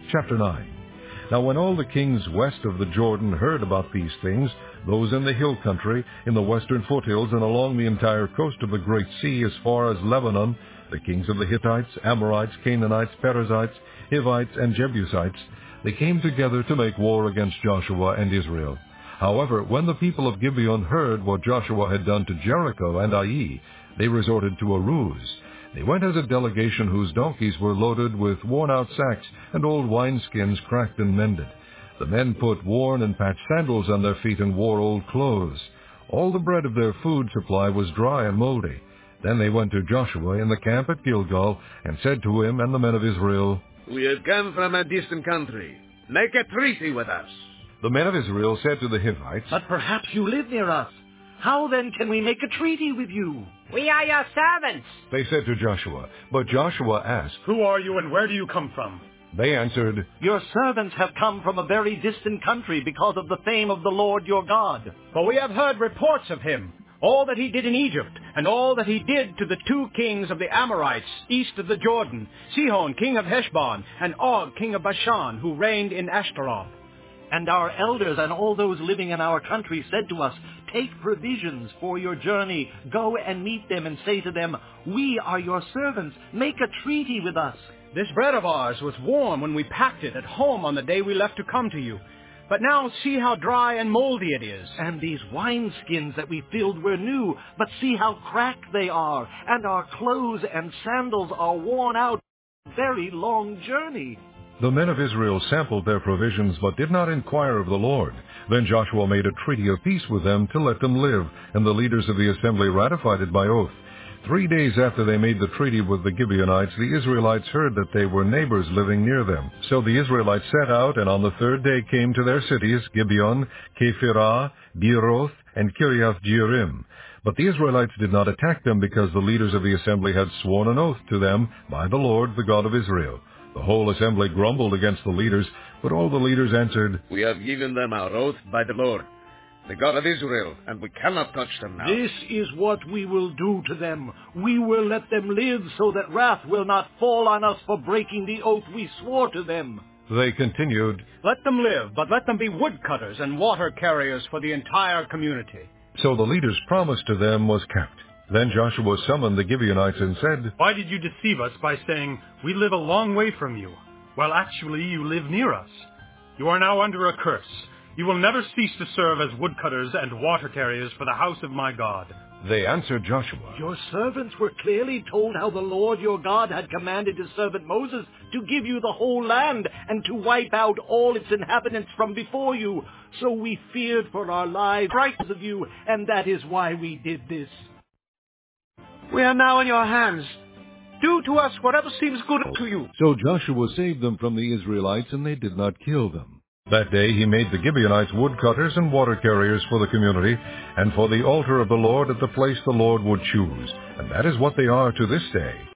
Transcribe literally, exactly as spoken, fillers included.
Chapter nine. Now when all the kings west of the Jordan heard about these things, those in the hill country, in the western foothills, and along the entire coast of the Great Sea as far as Lebanon, the kings of the Hittites, Amorites, Canaanites, Perizzites, Hivites, and Jebusites, they came together to make war against Joshua and Israel. However, when the people of Gibeon heard what Joshua had done to Jericho and Ai, they resorted to a ruse. They went as a delegation whose donkeys were loaded with worn-out sacks and old wineskins cracked and mended. The men put worn and patched sandals on their feet and wore old clothes. All the bread of their food supply was dry and moldy. Then they went to Joshua in the camp at Gilgal and said to him and the men of Israel, "We have come from a distant country. Make a treaty with us." The men of Israel said to the Hivites, "But perhaps you live near us. How then can we make a treaty with you?" "We are your servants," they said to Joshua. But Joshua asked, "Who are you and where do you come from?" They answered, "Your servants have come from a very distant country because of the fame of the Lord your God." For we have heard reports of him, all that he did in Egypt, and all that he did to the two kings of the Amorites east of the Jordan, Sihon king of Heshbon, and Og king of Bashan, who reigned in Ashtaroth. And our elders and all those living in our country said to us, "Take provisions for your journey. Go and meet them and say to them, 'We are your servants. Make a treaty with us.'" This bread of ours was warm when we packed it at home on the day we left to come to you. But now see how dry and moldy it is. "And these wineskins that we filled were new, but see how cracked they are. And our clothes and sandals are worn out. Very long journey." The men of Israel sampled their provisions, but did not inquire of the Lord. Then Joshua made a treaty of peace with them to let them live, and the leaders of the assembly ratified it by oath. Three days after they made the treaty with the Gibeonites, the Israelites heard that they were neighbors living near them. So the Israelites set out, and on the third day came to their cities, Gibeon, Kephirah, Beeroth, and Kiriath Jearim. But the Israelites did not attack them, because the leaders of the assembly had sworn an oath to them by the Lord, the God of Israel. The whole assembly grumbled against the leaders, but all the leaders answered, "We have given them our oath by the Lord, the God of Israel, and we cannot touch them now." "This is what we will do to them. We will let them live so that wrath will not fall on us for breaking the oath we swore to them." They continued, "Let them live, but let them be woodcutters and water carriers for the entire community." So the leader's promise to them was kept. Then Joshua summoned the Gibeonites and said, "Why did you deceive us by saying, 'We live a long way from you,' while actually you live near us? You are now under a curse. You will never cease to serve as woodcutters and water carriers for the house of my God." They answered Joshua, "Your servants were clearly told how the Lord your God had commanded his servant Moses to give you the whole land and to wipe out all its inhabitants from before you. So we feared for our lives because of you, and that is why we did this." "We are now in your hands. Do to us whatever seems good to you." So Joshua saved them from the Israelites, and they did not kill them. That day he made the Gibeonites woodcutters and water carriers for the community, and for the altar of the Lord at the place the Lord would choose. And that is what they are to this day.